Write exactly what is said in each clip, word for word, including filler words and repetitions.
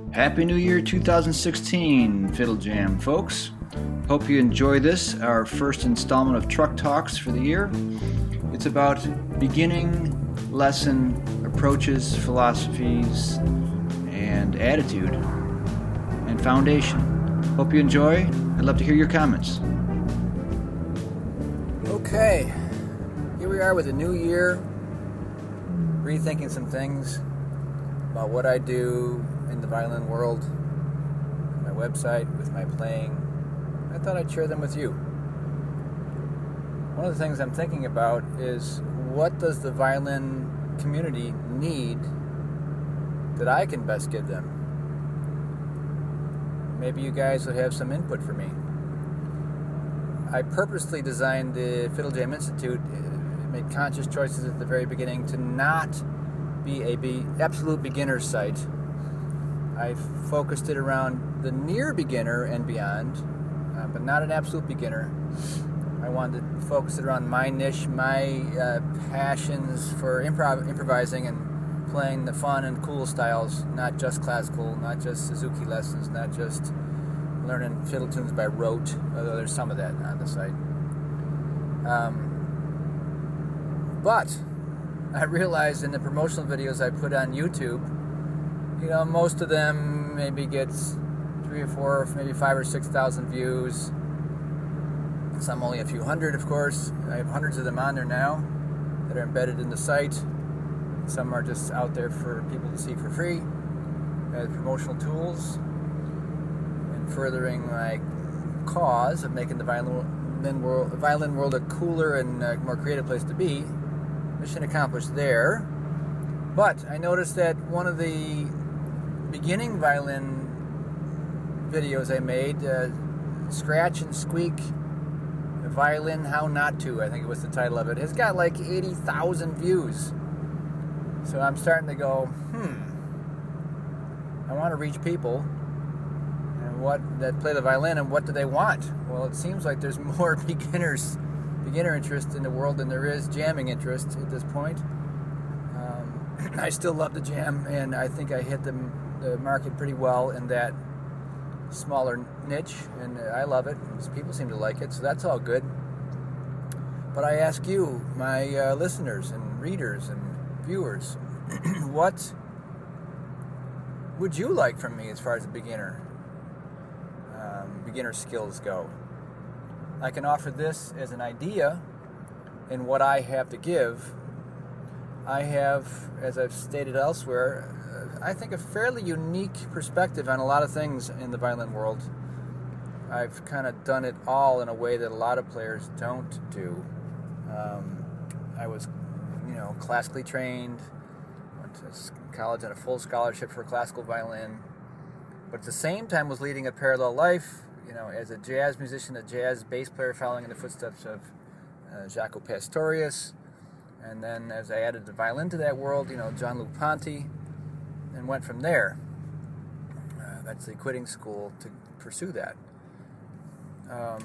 Happy New Year two thousand sixteen, Fiddle Jam folks. Hope you enjoy this, our first installment of Truck Talks for the year. It's about beginning, lesson, approaches, philosophies, and attitude, and foundation. Hope you enjoy. I'd love to hear your comments. Okay, here we are with a new year, rethinking some things about what I do in the violin world, my website, with my playing. I thought I'd share them with you. One of the things I'm thinking about is, what does the violin community need that I can best give them? Maybe you guys would have some input for me. I purposely designed the Fiddle Jam Institute, made conscious choices at the very beginning to not be a be absolute beginner site. I focused it around the near beginner and beyond, uh, but not an absolute beginner. I wanted to focus it around my niche, my uh, passions for improv, improvising and playing the fun and cool styles, not just classical, not just Suzuki lessons, not just learning fiddle tunes by rote, although there's some of that on the site. Um, but I realized in the promotional videos I put on YouTube, you know, most of them maybe gets three or four, maybe five or six thousand views. Some only a few hundred, of course. I have hundreds of them on there now that are embedded in the site. Some are just out there for people to see for free as promotional tools and furthering my cause of making the violin world, violin world a cooler and uh, more creative place to be. Mission accomplished there. But I noticed that one of the beginning violin videos I made, uh, Scratch and Squeak Violin How Not To, I think it was the title of it, has got like eighty thousand views. So I'm starting to go, hmm, I want to reach people and what that play the violin, and what do they want? Well, it seems like there's more beginners, beginner interest in the world than there is jamming interest at this point. Um, I still love the jam, and I think I hit the, the market pretty well in that smaller niche, and I love it. People seem to like it, so that's all good. But I ask you, my uh, listeners and readers and viewers, what would you like from me as far as a beginner, um, beginner skills go? I can offer this as an idea in what I have to give. I have, as I've stated elsewhere, I think a fairly unique perspective on a lot of things in the violin world. I've kind of done it all in a way that a lot of players don't do. Um, I was, you know, classically trained, went to college on a full scholarship for classical violin, but at the same time was leading a parallel life, you know, as a jazz musician, a jazz bass player following in the footsteps of uh, Jaco Pastorius, and then as I added the violin to that world, you know, Gianluca Ponti, and went from there, uh, eventually quitting school to pursue that. Um,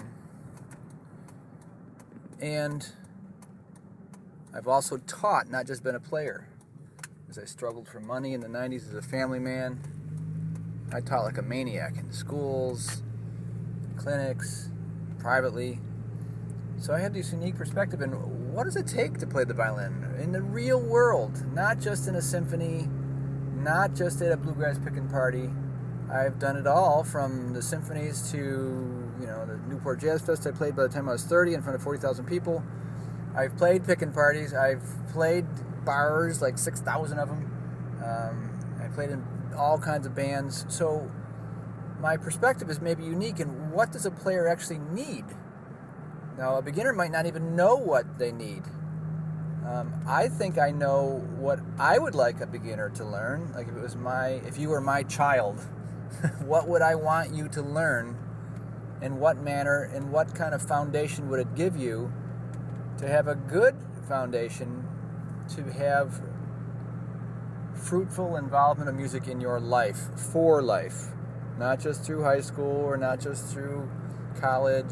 and I've also taught, not just been a player. As I struggled for money in the nineties as a family man, I taught like a maniac in schools, clinics, privately. So I had this unique perspective in what does it take to play the violin in the real world, not just in a symphony, not just at a bluegrass pickin' party. I've done it all, from the symphonies to, you know, the Newport Jazz Fest I played by the time I was thirty in front of forty thousand people. I've played pickin' parties. I've played bars, like six thousand of them. Um, I played in all kinds of bands. So my perspective is maybe unique in what does a player actually need. Now, a beginner might not even know what they need. Um, I think I know what I would like a beginner to learn. Like if it was my, if you were my child, what would I want you to learn? In what manner, in what kind of foundation would it give you to have a good foundation, to have fruitful involvement of music in your life, for life, not just through high school or not just through college.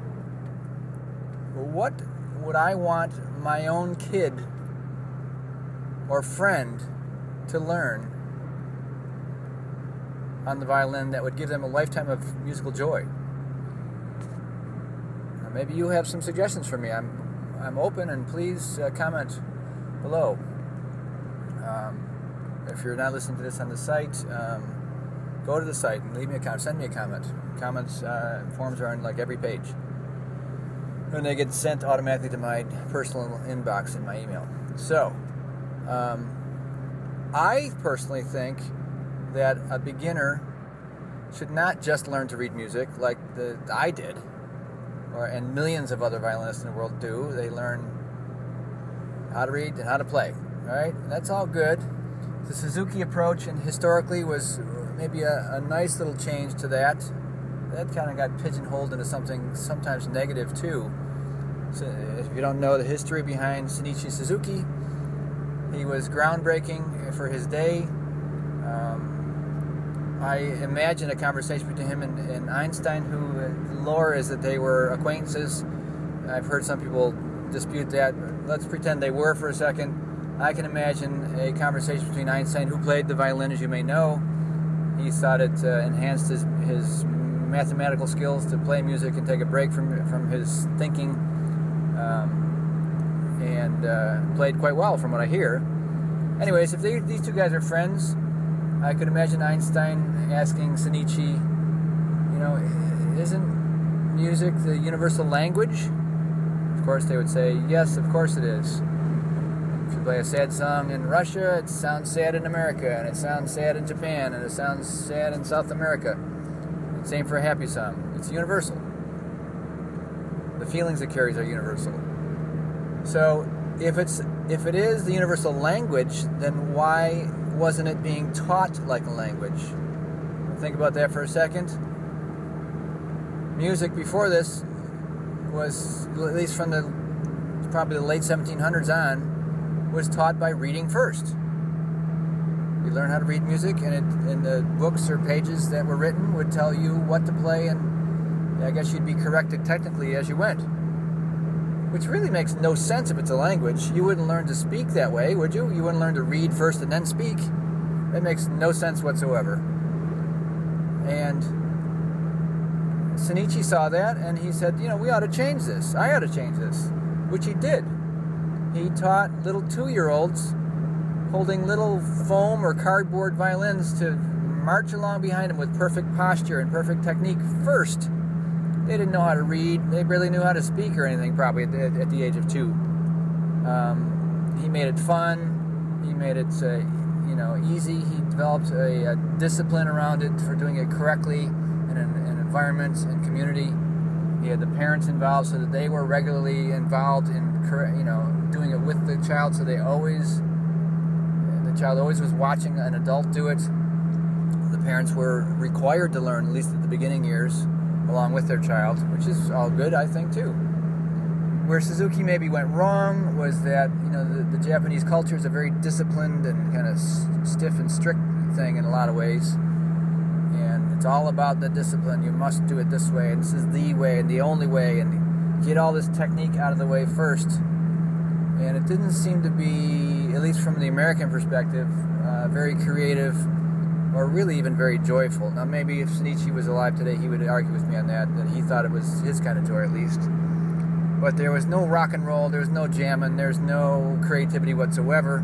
What would I want my own kid or friend to learn on the violin that would give them a lifetime of musical joy. Uh, maybe you have some suggestions for me. I'm I'm open, and please uh, comment below. Um, if you're not listening to this on the site, um, go to the site and leave me a comment. Send me a comment. Comments uh, forms are on like every page, and they get sent automatically to my personal inbox in my email. So, um, I personally think that a beginner should not just learn to read music like the, I did, or and millions of other violinists in the world do. They learn how to read and how to play, right? And that's all good. The Suzuki approach, and historically, was maybe a, a nice little change to that. That kind of got pigeonholed into something sometimes negative too. So if you don't know the history behind Shinichi Suzuki, he was groundbreaking for his day. Um, I imagine a conversation between him and, and Einstein, who uh, lore is that they were acquaintances. I've heard some people dispute that. Let's pretend they were for a second. I can imagine a conversation between Einstein, who played the violin, as you may know. He thought it uh, enhanced his, his mathematical skills to play music and take a break from, from his thinking, um, and uh, played quite well from what I hear. Anyways, if they, these two guys are friends, I could imagine Einstein asking Shinichi, you know, isn't music the universal language? Of course they would say, yes, of course it is. If you play a sad song in Russia, it sounds sad in America, and it sounds sad in Japan, and it sounds sad in South America. And same for a happy song. It's universal. The feelings it carries are universal. So if it's if it is the universal language, then why wasn't it being taught like a language? Think about that for a second. Music before this was, at least from the probably the late seventeen hundreds on, was taught by reading first. You learn how to read music, and, it, and the books or pages that were written would tell you what to play, and I guess you'd be corrected technically as you went. Which really makes no sense if it's a language. You wouldn't learn to speak that way, would you? You wouldn't learn to read first and then speak. That makes no sense whatsoever. And Shinichi saw that, and he said, you know, we ought to change this. I ought to change this. Which he did. He taught little two-year-olds holding little foam or cardboard violins to march along behind him with perfect posture and perfect technique first. They didn't know how to read. They barely knew how to speak or anything, probably, at the, at the age of two. Um, he made it fun. He made it, uh, you know, easy. He developed a, a discipline around it for doing it correctly in an, an environment and community. He had the parents involved so that they were regularly involved in, you know, doing it with the child, so they always, the child always was watching an adult do it. The parents were required to learn, at least at the beginning years, along with their child, which is all good, I think, too. Where Suzuki maybe went wrong was that, you know, the, the Japanese culture is a very disciplined and kind of s- stiff and strict thing in a lot of ways. And it's all about the discipline. You must do it this way, and this is the way, and the only way, and get all this technique out of the way first. And it didn't seem to be, at least from the American perspective, uh, very creative, or really even very joyful. Now maybe if Shinichi was alive today, he would argue with me on that, that he thought it was his kind of joy at least. But there was no rock and roll, there was no jamming, there's no creativity whatsoever.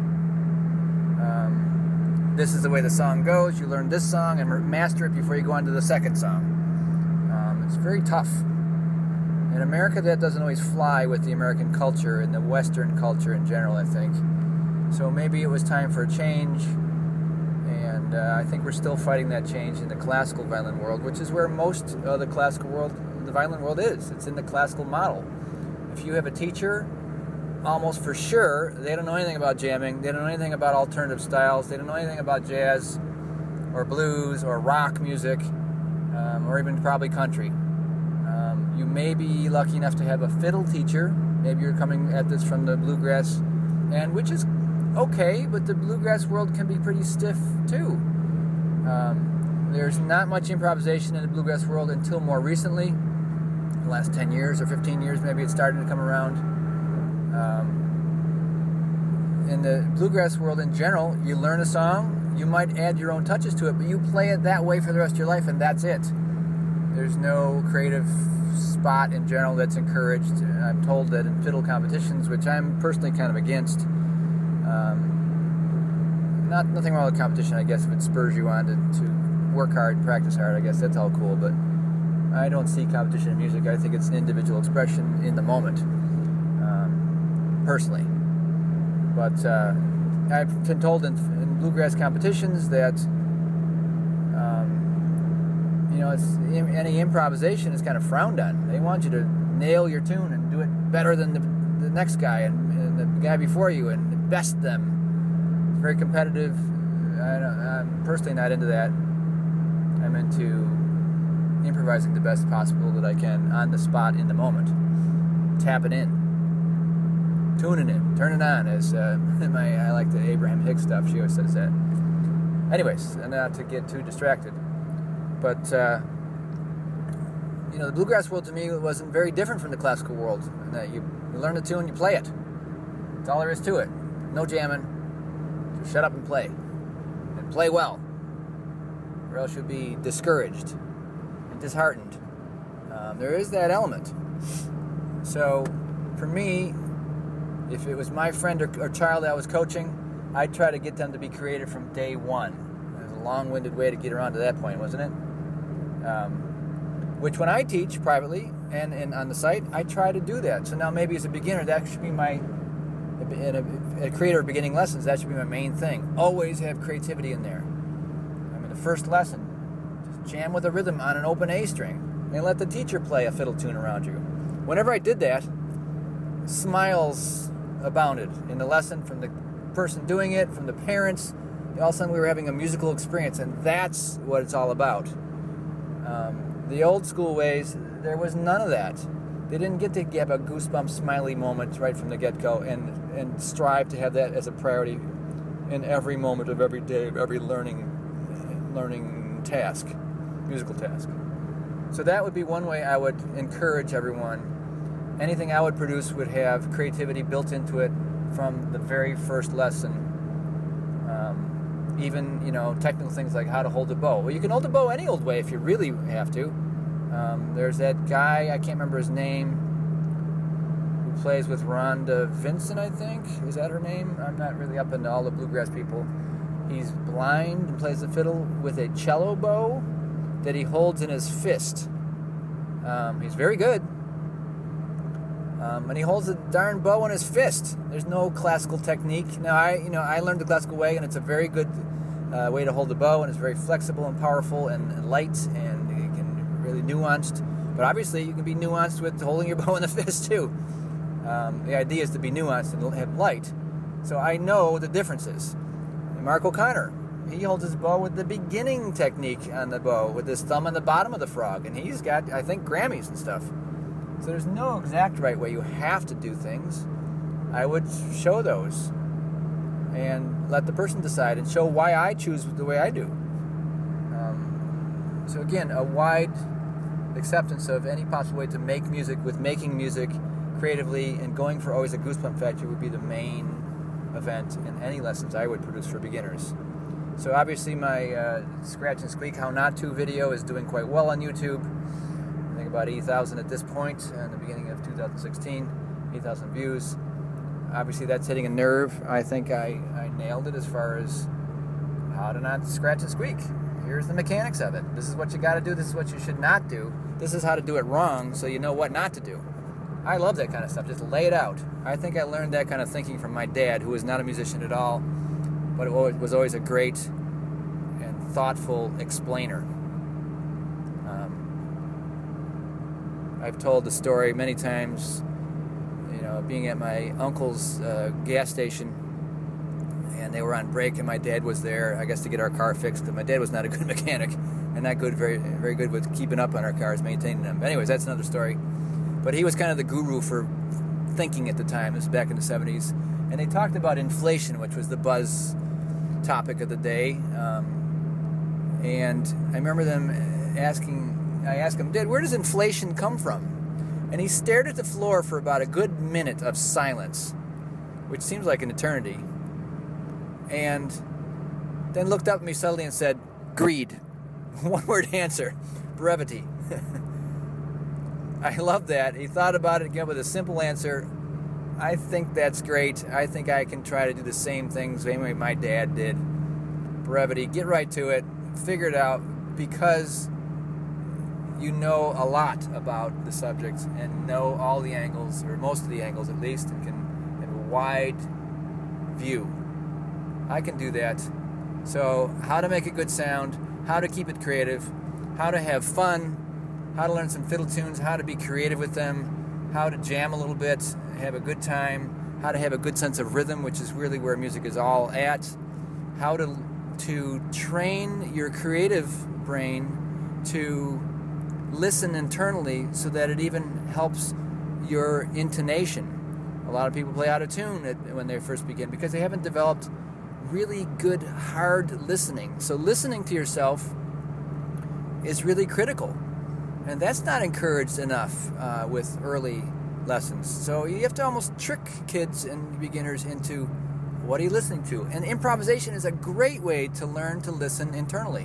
Um, this is the way the song goes. You learn this song and master it before you go on to the second song. Um, it's very tough. In America, that doesn't always fly with the American culture and the Western culture in general, I think. So maybe it was time for a change. And uh, I think we're still fighting that change in the classical violin world, which is where most of the classical world, the violin world is. It's in the classical model. If you have a teacher, almost for sure, they don't know anything about jamming, they don't know anything about alternative styles, they don't know anything about jazz or blues or rock music, um, or even probably country. Um, you may be lucky enough to have a fiddle teacher. Maybe you're coming at this from the bluegrass, and which is okay, but the bluegrass world can be pretty stiff too. Um, there's not much improvisation in the bluegrass world until more recently, the last ten years or fifteen years maybe it's starting to come around. Um, in the bluegrass world in general, you learn a song you might add your own touches to it, but you play it that way for the rest of your life, and that's it. There's no creative spot in general that's encouraged. I'm told that in fiddle competitions, which I'm personally kind of against, um, not nothing wrong with competition, I guess, if it spurs you on to, to work hard and practice hard, I guess that's all cool, but I don't see competition in music. I think it's an individual expression in the moment, um, personally. But uh, I've been told in, in bluegrass competitions that um, you know, it's, any improvisation is kind of frowned on. They want you to nail your tune and do it better than the, the next guy and, and the guy before you and best them. It's very competitive. I don't, I'm personally not into that. I'm into improvising the best possible that I can on the spot in the moment. Tapping in. Tuning in. Turning on. As uh, my, I like the Abraham Hicks stuff. She always says that. Anyways, not to get too distracted. But, uh, you know, the bluegrass world to me wasn't very different from the classical world. In that you, you learn the tune, you play it. That's all there is to it. No jamming. Just shut up and play. And play well. Or else you'll be discouraged and disheartened. Um, there is that element. So, for me, if it was my friend or, or child that I was coaching, I'd try to get them to be creative from day one. There's a long-winded way to get around to that point, wasn't it? Um, which when I teach privately and, and on the site, I try to do that. So now maybe as a beginner, that should be my, in a, a creator of beginning lessons, that should be my main thing. Always have creativity in there. I mean, the first lesson, just jam with a rhythm on an open A string and let the teacher play a fiddle tune around you. Whenever I did that, smiles abounded in the lesson from the person doing it, from the parents. All of a sudden we were having a musical experience, and that's what it's all about. Um, the old school ways, there was none of that. They didn't get to have a goosebump smiley moment right from the get-go and, and strive to have that as a priority in every moment of every day, of every learning learning task, musical task. So that would be one way I would encourage everyone. Anything I would produce would have creativity built into it from the very first lesson. Um, even, you know, technical things like how to hold a bow. Well, you can hold a bow any old way if you really have to. Um, there's that guy, I can't remember his name, who plays with Rhonda Vincent, I think. Is that her name? I'm not really up into all the bluegrass people. He's blind and plays the fiddle with a cello bow that he holds in his fist. Um, he's very good. Um, and he holds a darn bow in his fist. There's no classical technique. Now, I, you know, I learned the classical way, and it's a very good uh, way to hold the bow, and it's very flexible and powerful and, and light, and it can really nuanced. But obviously, you can be nuanced with holding your bow in the fist too. Um, the idea is to be nuanced and have light. So I know the differences. And Mark O'Connor, he holds his bow with the beginning technique on the bow, with his thumb on the bottom of the frog, and he's got, I think, Grammys and stuff. So there's no exact right way you have to do things. I would show those and let the person decide and show why I choose the way I do. Um, so again, a wide acceptance of any possible way to make music with making music creatively and going for always a goosebump factor would be the main event in any lessons I would produce for beginners. So obviously my uh, Scratch and Squeak How Not To video is doing quite well on YouTube. I think about eighty thousand at this point, in the beginning of two thousand sixteen, eight thousand views. Obviously that's hitting a nerve. I think I, I nailed it as far as how to not scratch and squeak. Here's the mechanics of it. This is what you got to do. This is what you should not do. This is how to do it wrong so you know what not to do. I love that kind of stuff. Just lay it out. I think I learned that kind of thinking from my dad, who was not a musician at all, but it was always a great and thoughtful explainer. I've told the story many times, you know, being at my uncle's uh, gas station, and they were on break, and my dad was there, I guess, to get our car fixed. My dad was not a good mechanic, and not good, very, very good with keeping up on our cars, maintaining them. But anyways, that's another story. But he was kind of the guru for thinking at the time. This was back in the seventies, and they talked about inflation, which was the buzz topic of the day. Um, and I remember them asking. I asked him, Dad, where does inflation come from? And he stared at the floor for about a good minute of silence, which seems like an eternity. And then looked up at me subtly and said, "Greed." One-word answer. Brevity. I love that. He thought about it again with a simple answer. I think that's great. I think I can try to do the same things same way my dad did. Brevity. Get right to it. Figure it out, because you know a lot about the subject and know all the angles, or most of the angles at least, and can have a wide view. I can do that. So how to make a good sound, how to keep it creative, how to have fun, how to learn some fiddle tunes, how to be creative with them, how to jam a little bit, have a good time, how to have a good sense of rhythm, which is really where music is all at, how to to train your creative brain to listen internally so that it even helps your intonation. A lot of people play out of tune at, when they first begin because they haven't developed really good, hard listening. So listening to yourself is really critical. And that's not encouraged enough uh, with early lessons. So you have to almost trick kids and beginners into, what are you listening to? And improvisation is a great way to learn to listen internally.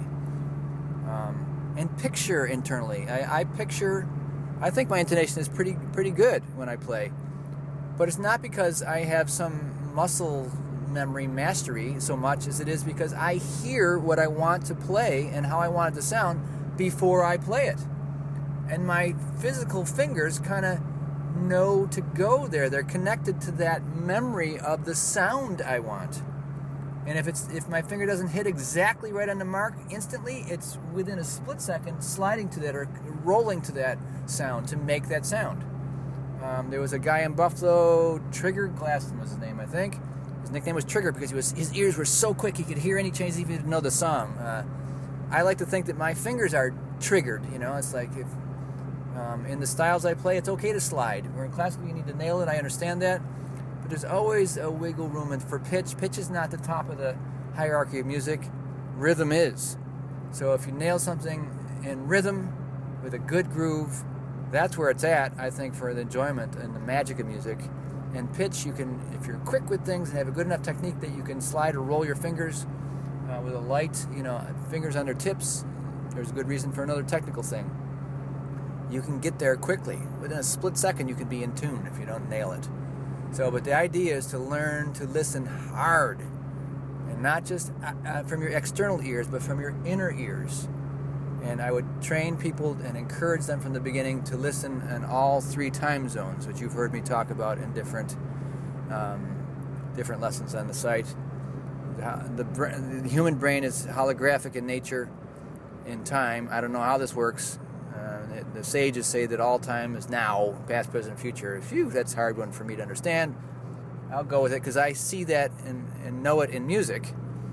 Um, and picture internally. I, I picture, I think my intonation is pretty pretty good when I play. But it's not because I have some muscle memory mastery so much as it is because I hear what I want to play and how I want it to sound before I play it. And my physical fingers kind of know to go there. They're connected to that memory of the sound I want. And if it's if my finger doesn't hit exactly right on the mark instantly, it's within a split second sliding to that or rolling to that sound to make that sound. Um, there was a guy in Buffalo, Trigger Glaston was his name, I think. His nickname was Trigger because he was his ears were so quick he could hear any changes even if he didn't know the song. Uh, I like to think that my fingers are triggered. You know, it's like if Um, in the styles I play, it's okay to slide. Where in classical, you need to nail it. I understand that. But there's always a wiggle room. And for pitch, pitch is not the top of the hierarchy of music. Rhythm is. So if you nail something in rhythm with a good groove, that's where it's at, I think, for the enjoyment and the magic of music. And pitch, you can, if you're quick with things and have a good enough technique that you can slide or roll your fingers uh, with a light, you know, fingers under tips, there's a good reason for another technical thing. You can get there quickly. Within a split second, you can be in tune if you don't nail it. So, but the idea is to learn to listen hard. And not just uh, from your external ears, but from your inner ears. And I would train people and encourage them from the beginning to listen in all three time zones, which you've heard me talk about in different um, different lessons on the site. The, the human brain is holographic in nature, in time. I don't know how this works. Uh, the sages say that all time is now, past, present, future. Phew, that's a hard one for me to understand. I'll go with it because I see that and, and know it in music.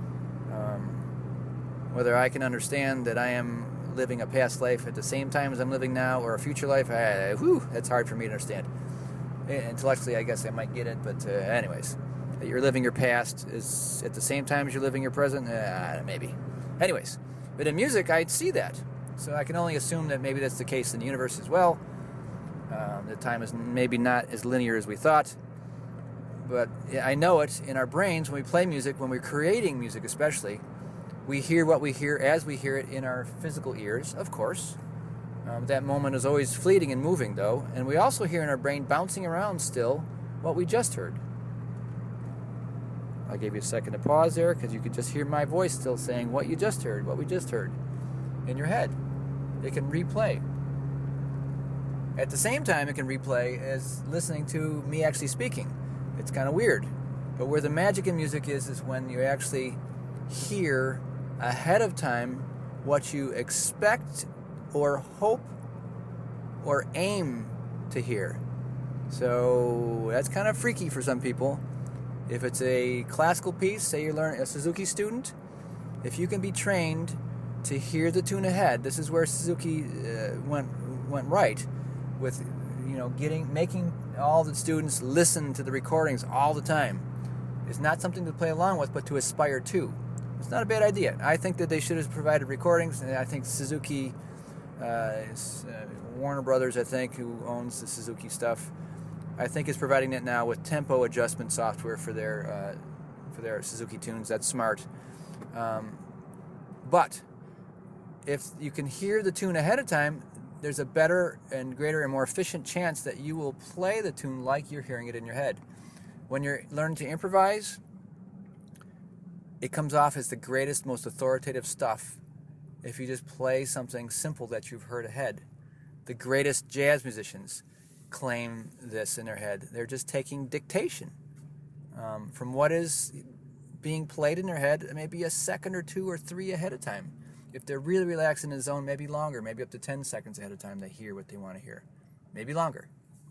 Um, whether I can understand that I am living a past life at the same time as I'm living now or a future life, I, whew, that's hard for me to understand. Intellectually, I guess I might get it, but uh, anyways, that you're living your past is at the same time as you're living your present, uh, maybe. Anyways, but in music, I'd see that. So I can only assume that maybe that's the case in the universe as well. Um, the time is maybe not as linear as we thought. But I know it in our brains when we play music, when we're creating music especially. We hear what we hear as we hear it in our physical ears, of course. Um, that moment is always fleeting and moving, though. And we also hear in our brain bouncing around still what we just heard. I'll give you a second to pause there because you could just hear my voice still saying what you just heard, what we just heard in your head. It can replay. At the same time, it can replay as listening to me actually speaking. It's kind of weird. But where the magic in music is, is when you actually hear ahead of time what you expect or hope or aim to hear. So that's kind of freaky for some people. If it's a classical piece, say you're learning a Suzuki student, if you can be trained to hear the tune ahead, this is where Suzuki uh, went went right with, you know, getting making all the students listen to the recordings all the time. It's not something to play along with, but to aspire to. It's not a bad idea. I think that they should have provided recordings, and I think Suzuki, uh, is, uh, Warner Brothers, I think, who owns the Suzuki stuff, I think is providing it now with tempo adjustment software for their uh, for their Suzuki tunes. That's smart. Um, but if you can hear the tune ahead of time, there's a better and greater and more efficient chance that you will play the tune like you're hearing it in your head. When you're learning to improvise, it comes off as the greatest, most authoritative stuff if you just play something simple that you've heard ahead. The greatest jazz musicians claim this in their head. They're just taking dictation um, from what is being played in their head, maybe a second or two or three ahead of time. If they're really relaxed in the zone, maybe longer, maybe up to ten seconds ahead of time, they hear what they want to hear. Maybe longer.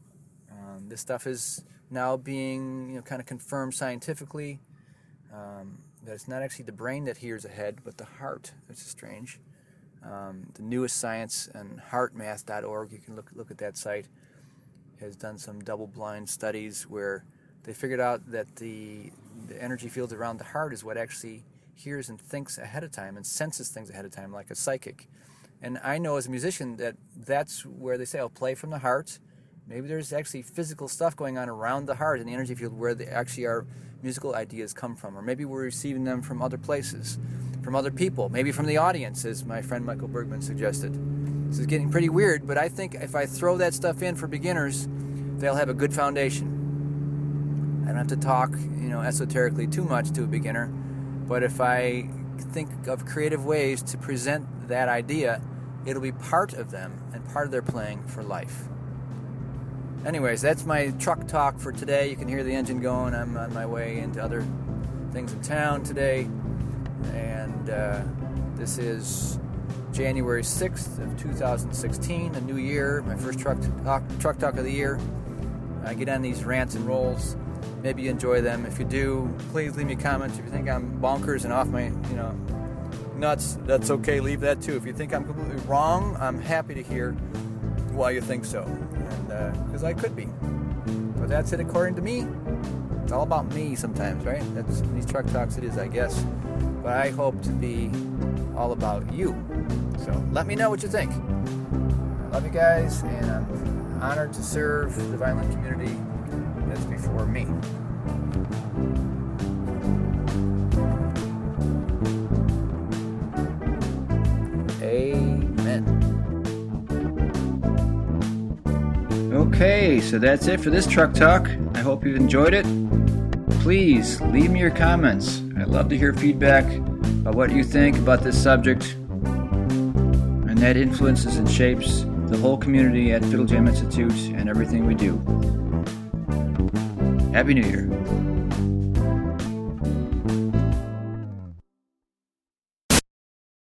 Um, this stuff is now being, you know, kind of confirmed scientifically. Um, that it's not actually the brain that hears ahead, but the heart. It's strange. Um, the newest science and heart math dot org, you can look look at that site, has done some double-blind studies where they figured out that the, the energy fields around the heart is what actually hears and thinks ahead of time and senses things ahead of time, like a psychic. And I know as a musician that that's where they say, oh, play from the heart. Maybe there's actually physical stuff going on around the heart in the energy field where they actually our musical ideas come from. Or maybe we're receiving them from other places, from other people, maybe from the audience, as my friend Michael Bergman suggested. This is getting pretty weird, but I think if I throw that stuff in for beginners, they'll have a good foundation. I don't have to talk, you know, esoterically too much to a beginner, but if I think of creative ways to present that idea, it'll be part of them and part of their playing for life. Anyways, that's my truck talk for today. You can hear the engine going. I'm on my way into other things in town today. And uh, this is January sixth of two thousand sixteen, a new year, my first truck talk, truck talk of the year. I get on these rants and rolls. Maybe you enjoy them. If you do, please leave me comments. If you think I'm bonkers and off my, you know, nuts, that's okay. Leave that too. If you think I'm completely wrong, I'm happy to hear why you think so. And because uh, I could be. But that's it according to me. It's all about me sometimes, right? That's in these truck talks it is, I guess. But I hope to be all about you. So let me know what you think. I love you guys, and I'm honored to serve the violin community that's before me. Amen. Okay, so that's it for this Truck Talk. I hope you've enjoyed it. Please leave me your comments. I'd love to hear feedback about what you think about this subject, and that influences and shapes the whole community at Fiddle Jam Institute and everything we do. Happy New Year.